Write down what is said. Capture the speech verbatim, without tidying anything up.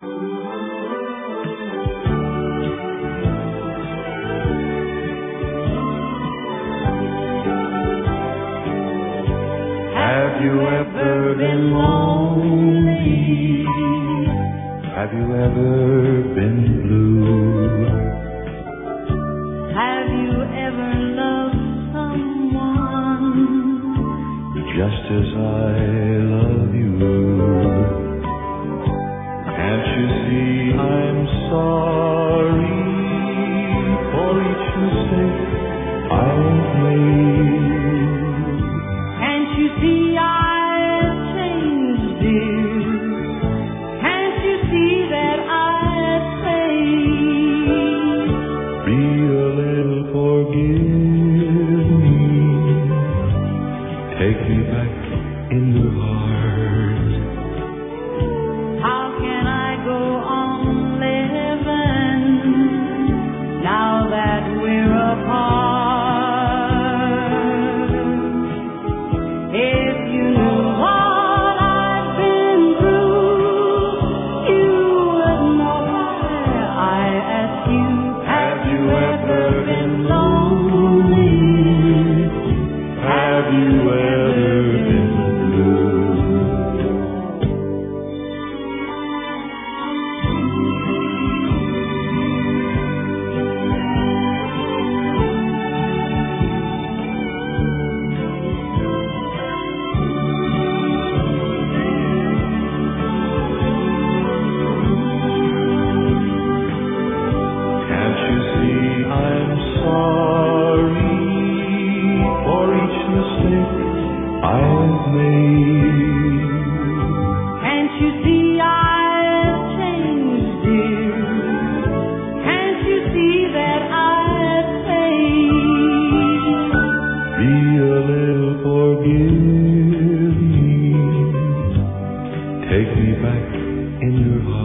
Have you ever been lonely? Have you ever been blue? Have you ever loved someone just as I love you? Can't you see I'm sorry for each mistake I've made? Can't you see I've changed, dear? Can't you see that I've changed? Be a little forgive me. Take me back in your heart. How can I go on living now that we're apart? If you knew what I've been through, you would know why I ask you. Have you ever been lonely? Have you ever been blue? Can't you see I'm sorry for each mistake I've made? Can't you see I've changed, dear? Can't you see that I've changed? Be a little forgive me. Take me back in your heart.